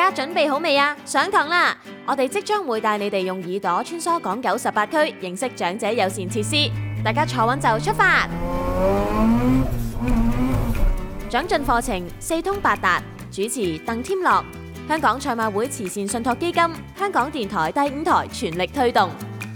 家準備好未啊？上堂啦！我哋即將會帶你哋用耳朵穿梭港九18區，認識長者友善設施。大家坐穩就出發！長進課程四通八達，主持鄧添樂，香港賽馬會慈善信託基金，香港電台第5台全力推動。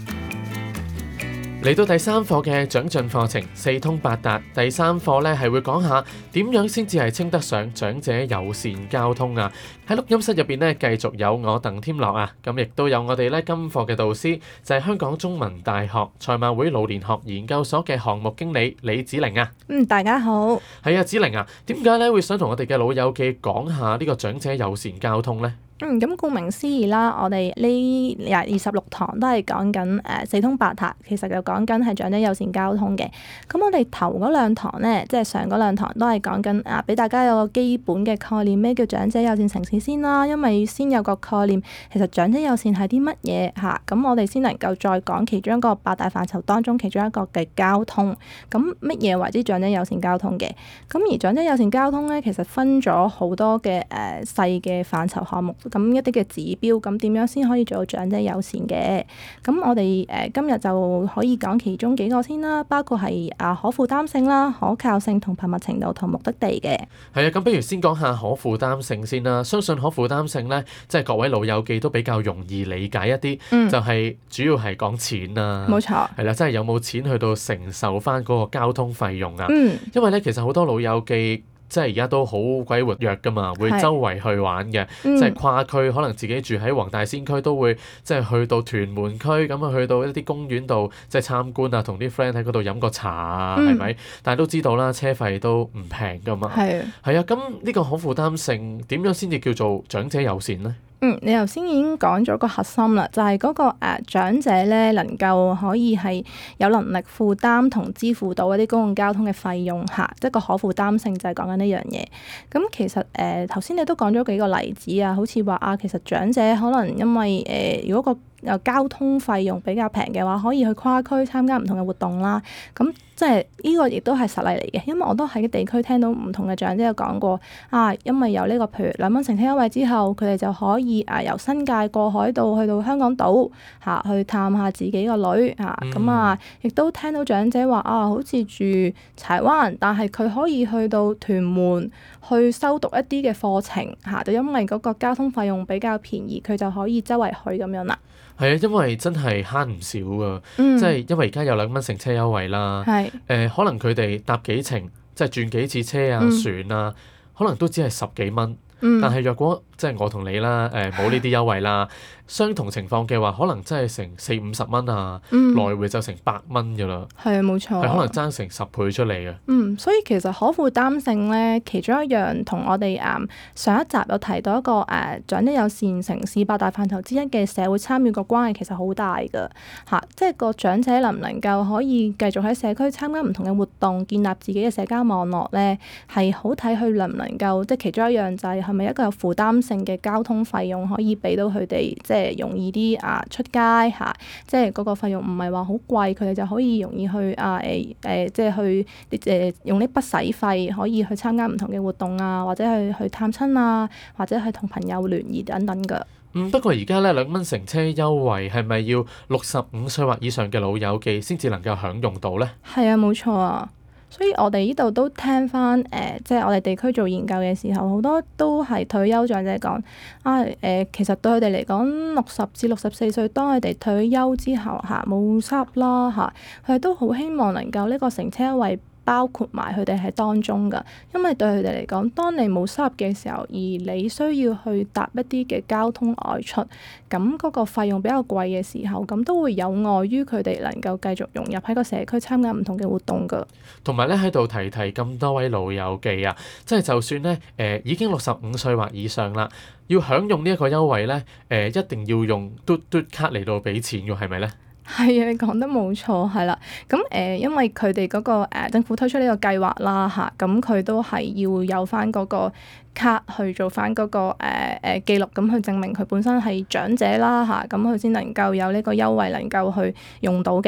嚟到第3課嘅長進課程四通八達，第3課咧係會講下點樣先至係稱得上長者友善交通啊！喺錄音室入邊咧，繼續有我鄧添樂啊，咁亦都有我哋咧今課嘅導師就係香港中文大學賽馬會老年學研究所嘅項目經理李子玲啊。 大家好。 係啊，子玲啊，點解咧會想同我哋嘅老友記講下呢個長者友善交通呢？ 咁顧名思義啦，我哋呢26堂都係講緊四通八達，其實就講緊係長者友善交通嘅。咁我哋頭嗰2堂咧，即係上嗰2堂都係講緊俾大家有個基本嘅概念，咩叫長者友善城市先啦。因為先有個概念，其實長者友善係啲乜嘢嚇，咁我哋先能夠再講其中一個8大範疇當中其中一個嘅交通。咁乜嘢為之長者友善交通嘅？咁而長者友善交通咧，其實分咗好多嘅細嘅範疇項目。咁一啲嘅指標，咁點樣先可以做到長者友善嘅？咁我哋今日就可以講其中幾個先啦，包括係可負擔性啦、可靠性同頻密程度同目的地嘅。 係啊，咁不如先講下可負擔性先啦。相信可負擔性咧，即係各位老友記都比較容易理解一啲，就係主要係講錢啊。 冇錯。 係啦，即係有冇錢去到承受翻嗰個交通費用啊？因為咧，其實好多老友記即係而家都好鬼活躍㗎嘛，會周圍去玩嘅，即係跨區，可能自己住喺黃大仙區都會即係去到屯門區咁啊，去到一啲公園度即係參觀啊，同啲 friend 喺嗰度飲個茶啊，係咪？但係都知道啦，車費都唔平㗎嘛。係啊，咁呢個可負擔性點樣先至叫做長者友善呢？ 你頭先已經講咗個核心啦，就係嗰個長者咧能夠可以係有能力負擔同支付到一啲公共交通嘅費用嚇，即係個可負擔性就係講緊呢樣嘢。咁其實頭先你都講咗幾個例子啊，好似話其實長者可能因為如果個交通費用比較平嘅話，可以去跨區參加唔同嘅活動啦。咁即係呢個亦都係實例嚟嘅，因為我都喺地區聽到唔同嘅長者有講過因為有呢個譬如2蚊乘車優惠之後，佢哋就可以由新界過海道去到香港島去探下自己個女咁亦都聽到長者話好似住柴灣，但係佢可以去到屯門去修讀一啲嘅課程就因為嗰個交通費用比較便宜，佢就可以周圍去咁樣啦。 係啊，因為真係慳唔少啊，即係因為而家有2蚊乘車優惠啦。可能佢哋搭幾程，即係轉幾次車啊、船啊，可能都只係10幾蚊。但係若果即係我同你啦，冇呢啲優惠啦，相同情況嘅話，可能真係成40-50蚊啊，來回就成100蚊㗎啦。係啊，冇錯。係可能爭成10倍出嚟嘅。 所以其實可負擔性咧，其中一樣同我哋上一集有提到一個長者友善城市8大範疇之一嘅社會參與個關係，其實好大㗎嚇。即係個長者能唔能夠可以繼續喺社區參加唔同嘅活動，建立自己嘅社交網絡咧，係好睇佢能唔能夠，即係其中一樣就係咪一個有負擔性嘅交通費用可以俾到佢哋，即係容易啲出街即係嗰個費用唔係話好貴，佢哋就可以容易去即係去用呢筆使費可以去參加唔同嘅活動啊，或者去探親啊，或者係同朋友聯誼等等㗎。 不過而家咧2蚊乘車優惠係咪要65歲或以上嘅老友記先至能夠享用到呢？係啊，冇錯啊。所以我哋呢度都聽翻即係我哋地區做研究嘅時候，好多都係退休長者講其實對佢哋嚟講，60至64歲當佢哋退休之後冇收入啦佢哋都好希望能夠呢個乘車優惠包括埋佢哋喺當中㗎，因為對佢哋嚟講，當你冇收入嘅時候，而你需要去搭一啲嘅交通外出，咁嗰個費用比較貴嘅時候，咁都會有礙於佢哋能夠繼續融入喺個社區參加唔同嘅活動㗎。同埋咧喺度提咁多位老友記啊，即係就算咧已經65歲或以上啦，要享用呢一個優惠咧一定要用嘟卡嚟到俾錢㗎，係咪咧？係啊，你講得冇錯，係啦。咁因為佢哋嗰個政府推出呢個計劃啦咁佢都係要有翻嗰個卡去做翻嗰個記錄，咁去證明佢本身係長者啦咁佢先能夠有呢個優惠能夠去用到嘅。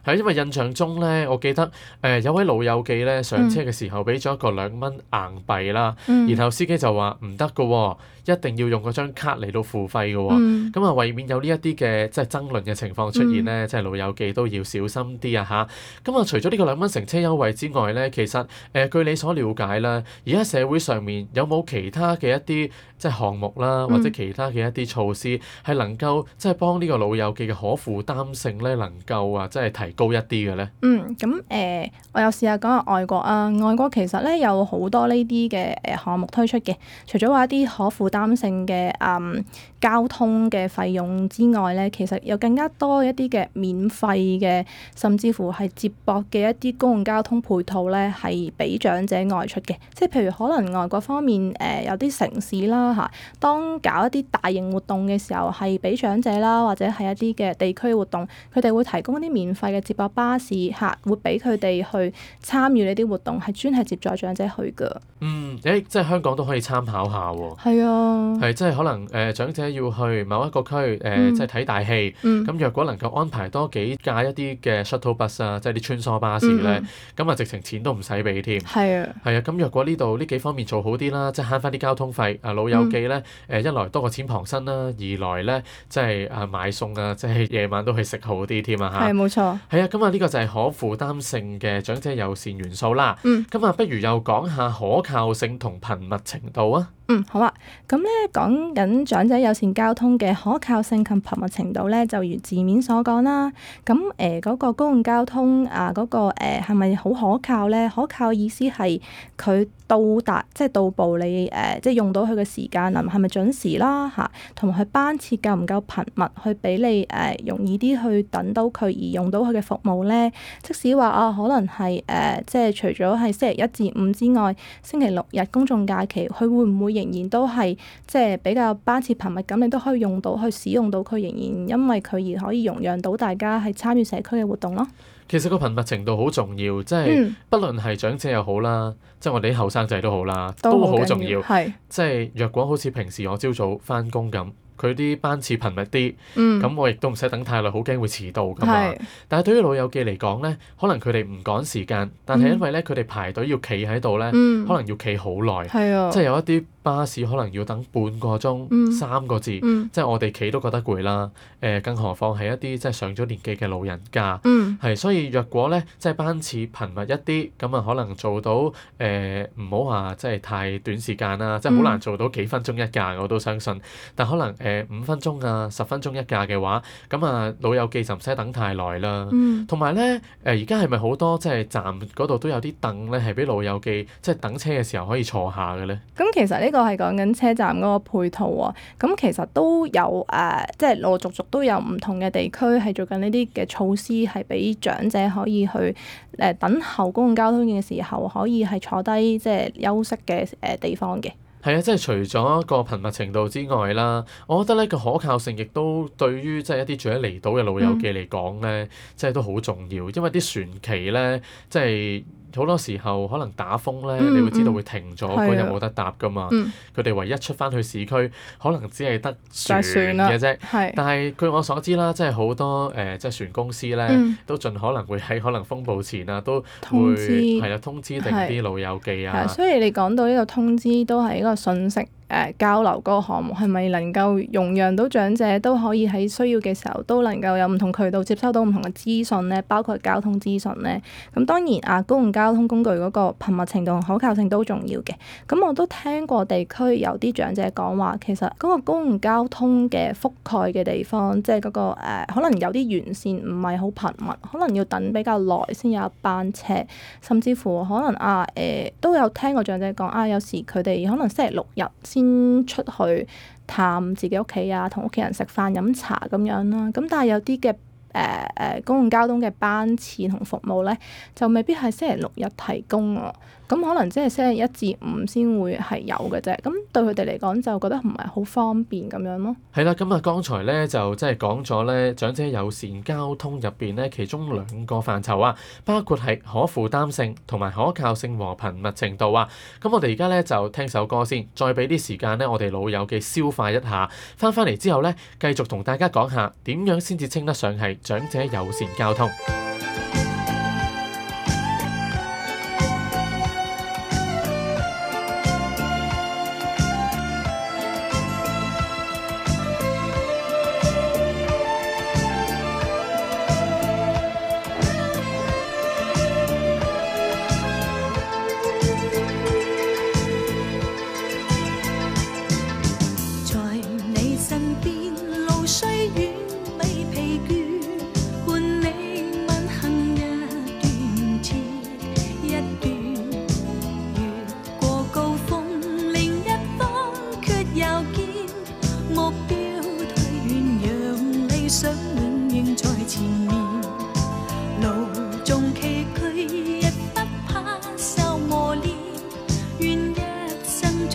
係因為印象中咧，我記得有位老友記咧上車嘅時候俾咗一個2蚊硬幣啦，然後司機就話唔得㗎喎，一定要用嗰張卡嚟到付費㗎喎。咁啊，為免有呢一啲嘅即係爭論嘅情況出現咧，即係老友記都要小心啲啊嚇。咁啊，除咗呢個2蚊乘車優惠之外咧，其實據你所了解啦，而家社會上面有冇其他嘅一啲即係項目啦，或者其他嘅一啲措施係能夠即係幫呢個老友記嘅可負擔性咧，能夠即係提高一啲嘅咧？ 咁我有試下講下外國啊，外國其實咧有好多呢啲嘅項目推出嘅，除咗話一啲可負擔性嘅交通嘅費用之外咧，其實有更加多一啲嘅免費嘅，甚至乎係接駁嘅一啲公共交通配套咧，係俾長者外出嘅。即係譬如可能外國方面有啲城市啦嚇，當搞一啲大型活動嘅時候，係俾長者啦，或者係一啲嘅地區活動，佢哋會提供一啲免費嘅接駁巴士嚇，會俾佢哋去參與呢啲活動，係專係接載長者去㗎。 即係香港都可以參考下喎。 係啊， 係即係可能長者要去某一個區即係睇大戲，咁若果能夠安排多幾架一啲嘅 shuttle bus 啊，即係啲穿梭巴士咧，咁啊直情錢都唔使俾添。係啊，咁若果呢度呢幾方面做好啲啦，即係慳翻啲交通費，老友記咧一來多個錢傍身啦，二來咧即係買餸啊，即係夜晚都去食好啲添啊嚇。係冇錯。係啊，咁啊呢個就係可負擔性嘅長者友善元素啦。咁啊不如又講下可靠性同頻密程度啊。 好啊。咁咧講緊長者友善交通嘅可靠性及頻密程度咧，就如字面所講啦。咁嗰個公共交通嗰個係咪好可靠咧？可靠意思係佢到達即係到步你即係用到佢嘅時間係咪準時啦嚇，同埋佢班次夠唔夠頻密，去俾你容易啲去等到佢而用到佢嘅服務咧。即使話可能係即係除咗係星期一至五之外，星期六日公眾假期，佢會唔會仍然都係即係比較班次頻密咁，你都可以用到去使用到佢，仍然因為佢而可以容讓到大家係參與社區嘅活動咯。 其實個頻密程度好重要，即係不論係長者又好啦，即係我哋啲後生仔都好啦，都好重要。即係若果好似平時我朝早返工咁，佢啲班次頻密啲，咁我亦都唔使等太耐，好驚會遲到㗎嘛。但係對於老友記嚟講咧，可能佢哋唔趕時間，但係因為咧佢哋排隊要企喺度咧，可能要企好耐，即係有一啲巴士可能要等半個鐘、3個字，即係我哋企都覺得攰啦。更何況係一啲即係上咗年紀嘅老人家，所以若果咧即係班次頻密一啲，咁啊可能做到唔好話即係太短時間啦，即係好難做到幾分鐘一架，我都相信。但可能5分鐘啊、10分鐘一架嘅話，咁啊老友記就唔使等太耐啦。同埋咧而家係咪好多即係站嗰度都有啲凳咧，係俾老友記即係等車嘅時候可以坐下嘅咧？ 咁其實呢個係講緊車站嗰個配套啊。咁其實都有即係陸陸續續都有唔同嘅地區係做緊呢啲嘅措施，係俾長者可以去等候公共交通嘅時候，可以係坐低即係休息嘅地方嘅。 係啊，即係除咗個頻密程度之外啦，我覺得咧個可靠性亦都對於即係一啲住喺離島嘅老友記嚟講咧，即係都好重要，因為啲船期咧即係好多時候可能打風咧，你會知道會停咗，嗰日冇得搭噶嘛。佢哋唯一出翻去市區，可能只係得船嘅啫。但係據我所知啦，即係好多即係船公司咧，都盡可能會喺可能風暴前啊，都會係啦通知定啲老友記啊。 所以你講到呢個通知都係一個訊息。交流嗰個項目係咪能夠容讓到長者都可以喺需要嘅時候都能夠有唔同渠道接收到唔同嘅資訊咧，包括交通資訊咧。咁當然公共交通工具嗰個頻密程度同可靠性都重要嘅。咁我都聽過地區有啲長者講話，其實嗰個公共交通嘅覆蓋嘅地方，即係嗰個可能有啲沿線唔係好頻密，可能要等比較耐先有一班車，甚至乎可能都有聽過長者講有時佢哋可能星期六日先出去探自己屋企啊，同屋企人食飯飲茶咁樣啦。咁但係有啲嘅公共交通嘅班次同服務咧，就未必係星期六日提供啊。咁可能即係星期一至五先會係有嘅啫。咁對佢哋嚟講就覺得唔係好方便咁樣咯。 係啦，咁啊剛才咧就即係講咗咧長者友善交通入邊咧其中2個範疇啊，包括係可負擔性同埋可靠性和頻密程度啊。咁我哋而家咧就聽首歌先，再俾啲時間咧我哋老友記消化一下。翻嚟之後咧，繼續同大家講下點樣先至稱得上係長者友善交通。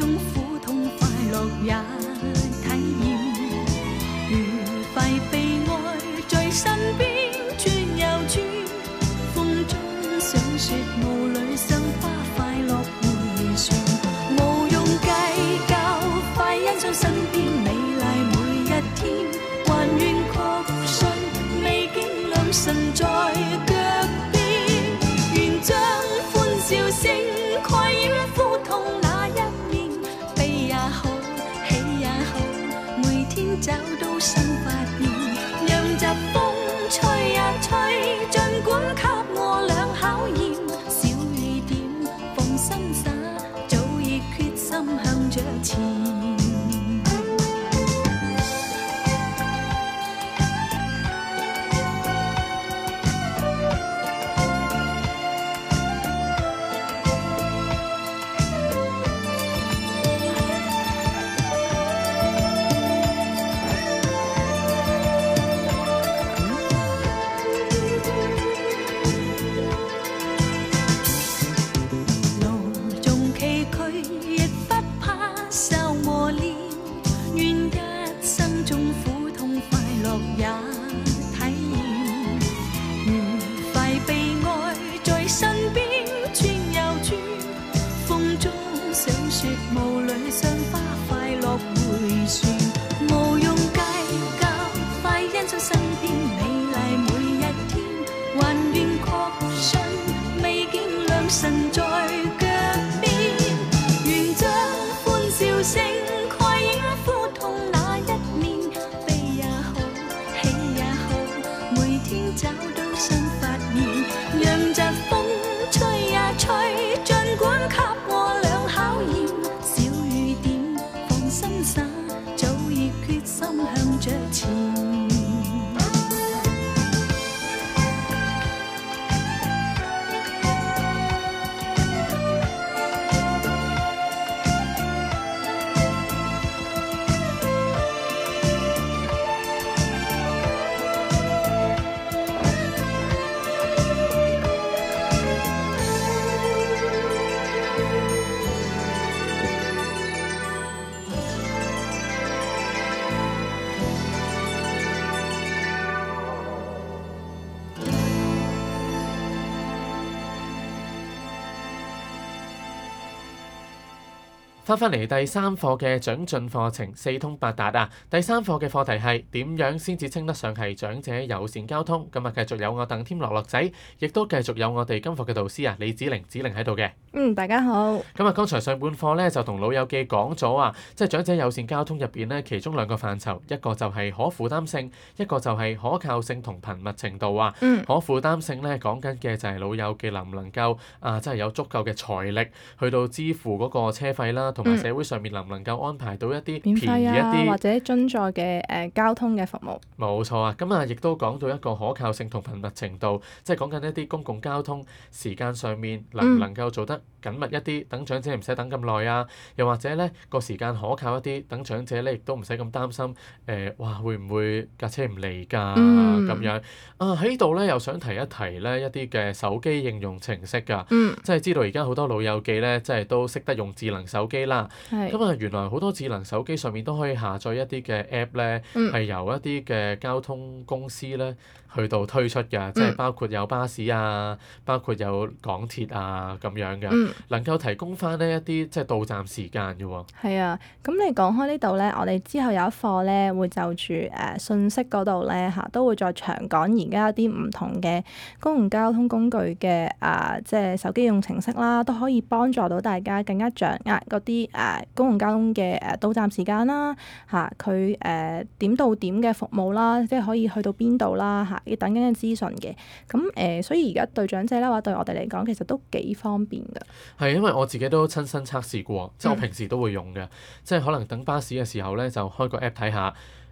種苦痛快樂也體驗，愉快悲哀在身邊轉又轉，風中想說霧裏賞花快樂迴旋，無用計較，快欣賞身邊美麗每一天，還願確信美景良辰在腳邊，願將歡笑聲蓋掩苦痛那一面，悲也好，喜也好，每天找到新發現，讓疾風吹呀吹，儘管給我倆考驗，小雨點放心灑，早已決心向着前。 翻嚟第三課嘅長進課程四通八達啊！第三課嘅課題係點樣先至稱得上係長者友善交通？咁啊，繼續有我鄧添樂樂仔，亦都繼續有我哋今課嘅導師啊李子玲喺度嘅。 大家好。 咁啊，剛才上半課咧就同老友記講咗啊，即係長者友善交通入邊咧，其中兩個範疇，一個就係可負擔性，一個就係可靠性同頻密程度啊。可負擔性咧講緊嘅就係老友記能唔能夠即係有足夠嘅財力去到支付嗰個車費啦。同埋社會上面能唔能夠安排到一啲便宜一啲或者津助嘅交通嘅服務？ 冇錯啊！咁啊，亦都講到一個可靠性同頻密程度，即係講緊一啲公共交通時間上面能唔能夠做得緊密一啲，等長者唔使等咁耐啊！又或者咧個時間可靠一啲，等長者咧亦都唔使咁擔心會唔會架車唔嚟㗎咁樣啊！喺呢度咧又想提一提咧一啲嘅手機應用程式㗎，即係知道而家好多老友記咧，即係都識得用智能手機啦。咁啊，原來好多智能手機上面都可以下載一啲嘅 app 咧，係由一啲嘅交通公司咧去到推出嘅，即係包括有巴士啊，包括有港鐵啊咁樣嘅，能夠提供翻呢一啲即係到站時間嘅喎。 係啊，咁你講開呢度咧，我哋之後有一課咧會就住信息嗰度咧都會再長講而家一啲唔同嘅公共交通工具嘅即係手機應用程式啦，都可以幫助到大家更加掌握嗰啲公共交通嘅到站時間啦，佢點到點嘅服務啦，即係可以去到邊度啦，要等緊嘅資訊嘅。咁所以而家對長者啦，或者對我哋嚟講，其實都幾方便㗎。 係因為我自己都親身測試過，即係我平時都會用嘅，即係可能等巴士嘅時候咧，就開個 app 睇下。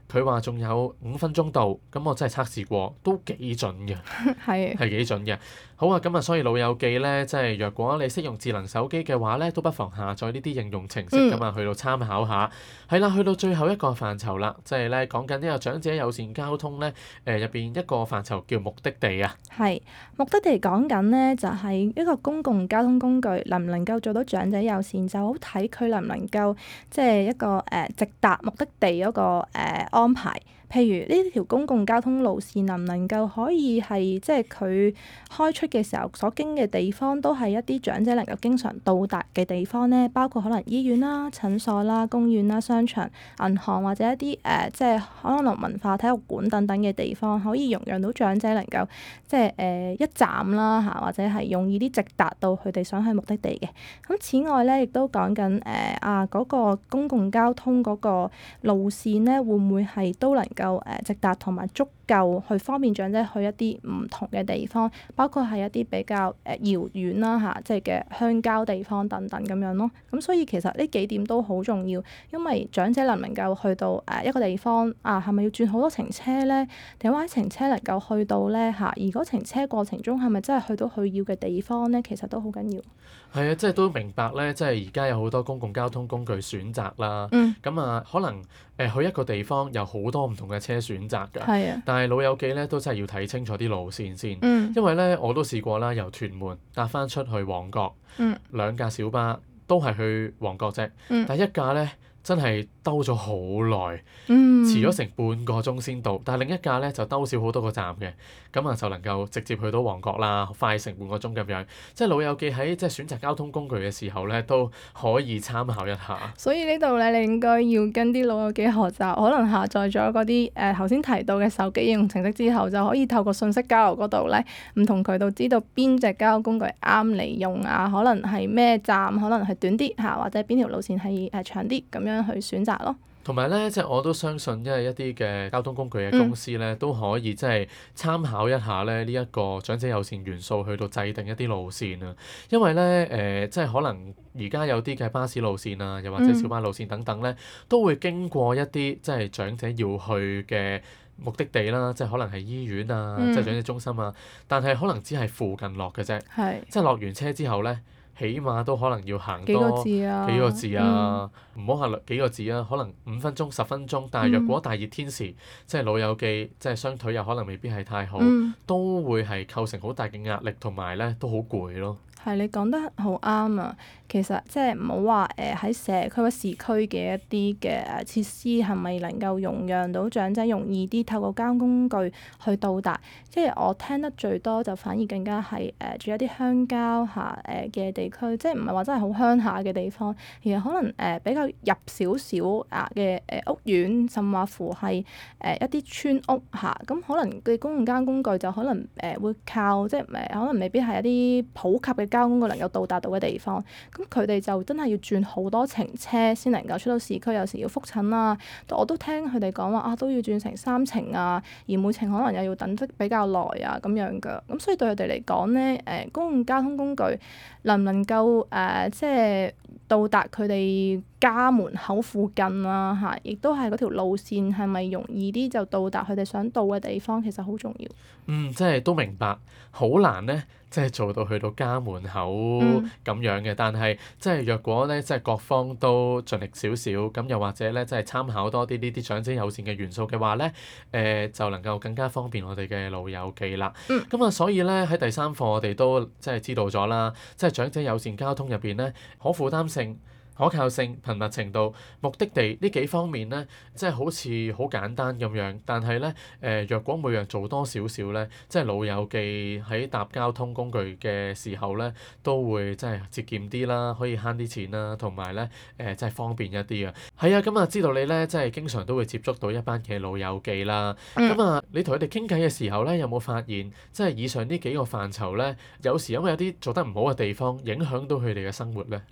佢話仲有5分鐘到，咁我真係測試過，都幾準嘅，係幾準嘅。好啊，咁啊，所以老友記咧，即係若果你識用智能手機嘅話咧，都不妨下載呢啲應用程式咁啊，去到參考下。係啦，去到最後一個範疇啦，即係咧講緊呢個長者友善交通咧，入邊一個範疇叫目的地啊。 係目的地講緊咧，就係一個公共交通工具能唔能夠做到長者友善，就好睇佢能唔能夠即係一個直達目的地嗰個安排。譬如呢條公共交通路線能唔能夠可以係即係佢開出嘅時候所經嘅地方都係一啲長者能夠經常到達嘅地方咧，包括可能醫院啦、診所啦、公園啦、商場、銀行或者一啲即係可能文化體育館等等嘅地方，可以容讓到長者能夠即係一站啦嚇，或者係容易啲直達到佢哋想去目的地嘅。咁此外咧，亦都講緊嗰個公共交通嗰個路線咧，會唔會係都能夠直達同埋足夠去方便長者去一啲唔同嘅地方，包括係一啲比較遙遠啦嚇，即係嘅鄉郊地方等等咁樣咯。咁所以其實呢幾點都好重要，因為長者能唔能夠去到一個地方係咪要轉好多程車咧？定話程車能夠去到咧嚇？而嗰程車過程中係咪真係去到佢要嘅地方咧？其實都好緊要。 係啊，即係都明白咧，即係而家有好多公共交通工具選擇啦。咁可能去一個地方有好多唔同嘅車選擇㗎。但係老友記咧都真係要睇清楚啲路線先。因為咧我都試過啦，由屯門搭翻出去旺角，2架小巴都係去旺角啫。但係一架咧真係兜咗好耐，遲咗成半個鐘先到。但係另一架咧就兜少好多個站嘅，咁啊就能夠直接去到旺角啦，快成半個鐘咁樣。即係老友記喺即係選擇交通工具嘅時候咧，都可以參考一下。 所以呢度咧，你應該要跟啲老友記學習，可能下載咗嗰啲頭先提到嘅手機應用程式之後，就可以透過信息交流嗰度咧，唔同渠道知道邊隻交通工具啱你用啊，可能係咩站，可能係短啲嚇，或者邊條路線係長啲咁樣去選擇咯。 同埋咧，即係我都相信，因為一啲嘅交通工具嘅公司咧，都可以即係參考一下咧呢一個長者友善元素，去到制定一啲路線啊。因為咧即係可能而家有啲嘅巴士路線啊，又或者小巴路線等等咧，都會經過一啲即係長者要去嘅目的地啦，即係可能係醫院啊，即係長者中心啊。但係可能只係附近落嘅啫，即係落完車之後咧，起碼都可能要行多幾個字啊，唔好行幾個字啊，可能5分鐘、10分鐘。但係若果大熱天時，即係老友記，即係雙腿又可能未必係太好，都會係構成好大嘅壓力，同埋咧都好攰咯。 係，你講得好啱啊！其實即係唔好話喺社區或市區嘅一啲嘅設施係咪能夠容讓到長者容易啲透過交通工具去到達？即係我聽得最多就反而更加係住一啲鄉郊下嘅地區，即係唔係話真係好鄉下嘅地方，而係可能比較入少少嘅屋苑，甚或乎係一啲村屋嚇。咁可能嘅公共交通工具就可能會靠即係可能未必係一啲普及嘅交通工具能夠到達到嘅地方。咁佢哋就真係要轉好多程車先能夠出到市區，有時要覆診啊，我都聽佢哋講話都要轉成3程啊，而每程可能又要等得比較耐啊咁樣㗎。咁所以對佢哋嚟講咧，公共交通工具能唔能夠即係到達佢哋家門口附近啊嚇，亦都係嗰條路線係咪容易啲就到達佢哋想到嘅地方，其實好重要。 即係都明白，好難咧，即係做到去到家門口咁樣嘅。但係即係若果咧，即係各方都盡力少少，咁又或者咧，即係參考多啲呢啲長者友善嘅元素嘅話咧，就能夠更加方便我哋嘅老友記啦。咁所以咧喺第3課我哋都即係知道咗啦，即係長者友善交通入邊咧，可負擔性、可靠性、頻密程度、目的地呢幾方面咧，即係好似好簡單咁樣，但係咧若果每樣做多少少咧，即係老友記喺搭交通工具嘅時候咧，都會即係節儉啲啦，可以慳啲錢啦，同埋咧即係方便一啲啊。係啊，咁知道你咧即係經常都會接觸到一班嘅老友記啦。你同佢哋傾偈嘅時候咧，有冇發現即係以上呢幾個範疇咧，有時因為有啲做得唔好嘅地方，影響到佢哋嘅生活咧？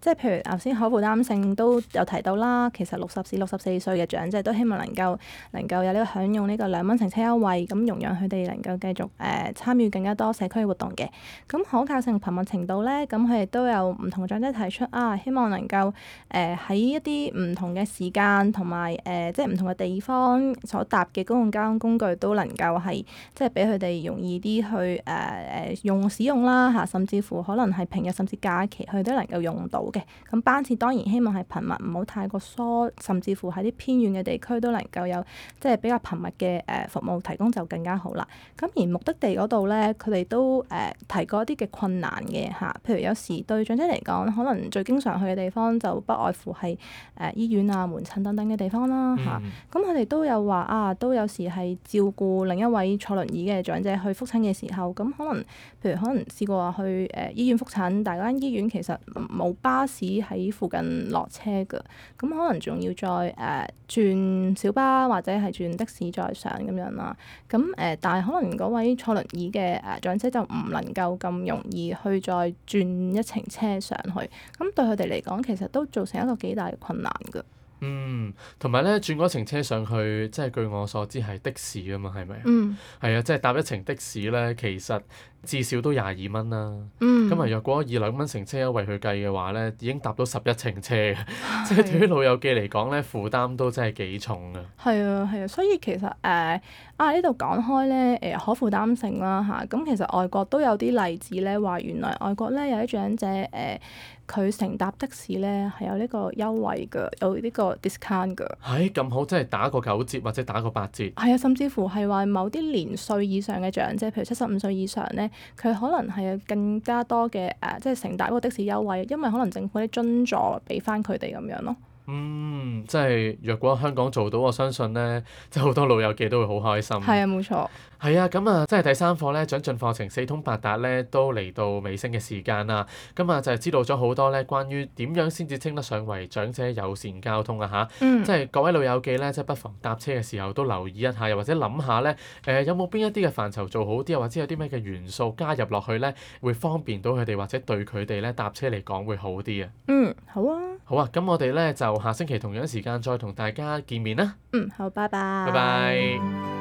即係譬如頭先可負擔性都有提到啦，其實60至64歲嘅長者都希望能夠有呢個享用呢個2蚊乘車優惠，咁容讓佢哋能夠繼續參與更加多社區活動嘅。咁可靠性頻密程度咧，咁佢哋都有唔同嘅長者提出希望能夠喺一啲唔同嘅時間同埋即係唔同嘅地方所搭嘅公共交通工具都能夠係即係俾佢哋容易啲去使用啦嚇，甚至乎可能係平日甚至假期佢都能夠用到嘅。咁班次當然希望係頻密，唔好太過疏，甚至乎喺啲偏遠嘅地區都能夠有即係比較頻密嘅服務提供就更加好啦。咁而目的地嗰度咧，佢哋都提過一啲嘅困難嘅嚇，譬如有時對長者嚟講，可能最經常去嘅地方就不外乎係醫院啊、門診等等嘅地方啦嚇。咁佢哋都有話都有時係照顧另一位坐輪椅嘅長者去覆診嘅時候，咁可能試過話去醫院覆診，但係嗰間醫院其實冇巴士喺附近落車㗎，咁可能仲要再轉小巴或者係轉的士再上咁樣啦。咁但係可能嗰位坐輪椅嘅長者就唔能夠咁容易去再轉一程車上去，咁對佢哋嚟講其實都造成一個幾大嘅困難㗎。 同埋咧轉嗰程車上去，即係據我所知係的士啊嘛，係咪？係啊，即係搭一程的士咧，其實至少都22蚊啦。咁若果以2蚊乘車優惠去計嘅話咧，已經搭到11程車嘅，即係對於老友記嚟講咧，負擔都真係幾重啊。係啊，所以其實呢度講開咧可負擔性啦嚇，咁其實外國都有啲例子咧，話原來外國咧有啲長者佢乘搭的士咧係有呢個優惠嘅，有呢個 discount 嘅。 係咁好，即係打個9折或者打個8折。 係啊，甚至乎係話某啲年歲以上嘅長者，譬如75歲以上咧，佢可能係有更加多嘅即係乘搭嗰個的士優惠，因為可能政府啲津助俾翻佢哋咁樣咯。 即係若果香港做到，我相信咧，即係好多老友記都會好開心。 係啊，冇錯。 係啊，咁即係第3課咧，長進課程4通8達咧，都嚟到尾聲嘅時間啦。就係知道咗好多咧，關於點樣先至稱得上為長者友善交通啊嚇。即係各位老友記咧，即係不妨搭車嘅時候都留意一下，又或者諗下咧，有冇邊一啲嘅範疇做好啲，又或者有啲咩嘅元素加入落去咧，會方便到佢哋，或者對佢哋咧搭車嚟講會好啲啊。 好啊。 好啊，咁我哋咧就下星期同樣時間再同大家見面啦。 好，拜拜。 拜拜。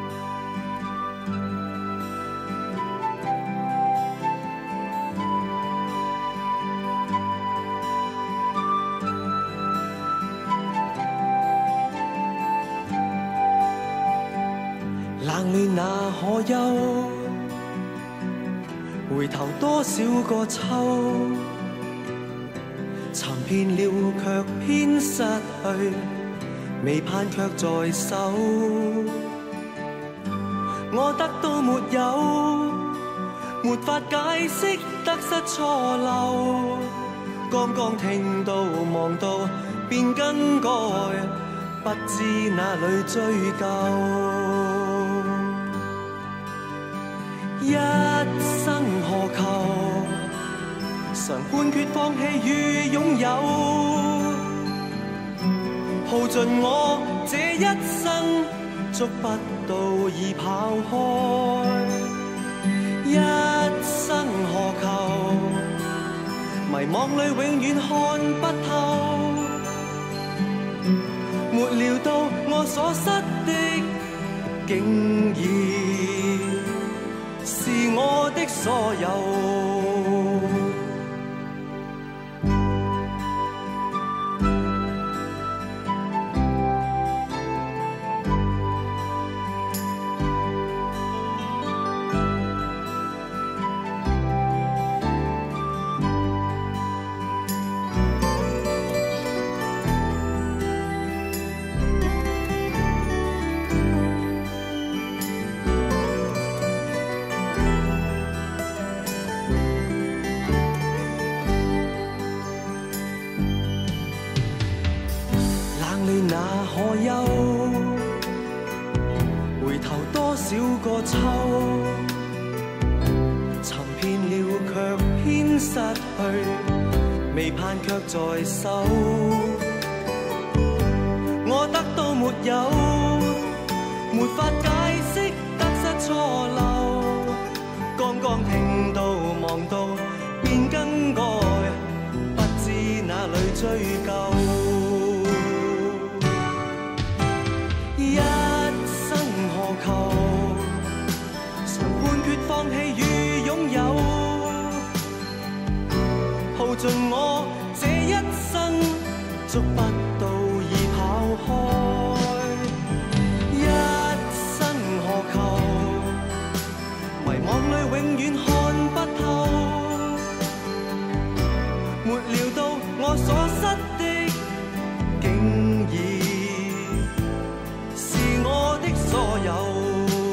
冷暖那可休，回頭多少個秋，尋遍了卻偏失去，未盼卻在手。我得到沒有，沒法解釋得失錯漏，剛剛聽到望到便更改，不知哪裏追究。一生何求，常判決放棄與擁有，耗盡我這一生，捉不到已跑開。一生何求，迷惘裏永遠看不透，沒料到我所失的竟然是我的所有。回頭多少個秋，尋遍了卻偏失去，未盼卻在手。我得到沒有，沒法解釋得失錯漏，剛剛聽到望到便更改，不知哪裏追究。一生何求？常判決放棄與擁有，耗盡我這一生，捉不到已跑開。一生何求？迷惘裏永遠看不透，沒料到我所失的，竟已是我的所有。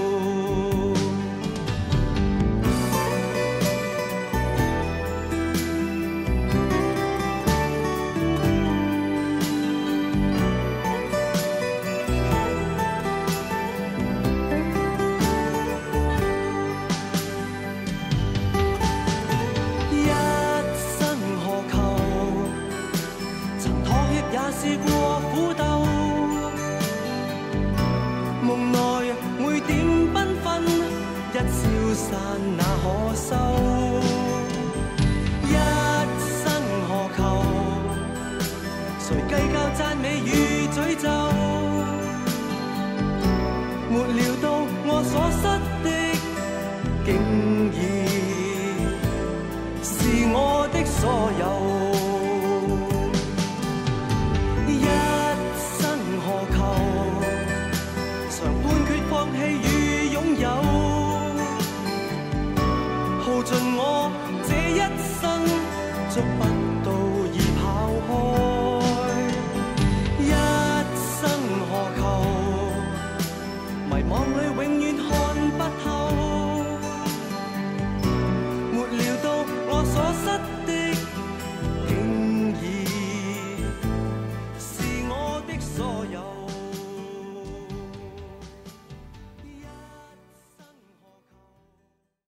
試過苦鬥，夢內每點繽紛，一消散那可收？一生何求？誰計較讚美與詛咒？沒料到我所失的，竟已是我的所有。放棄與擁有，耗盡我這一生，捉不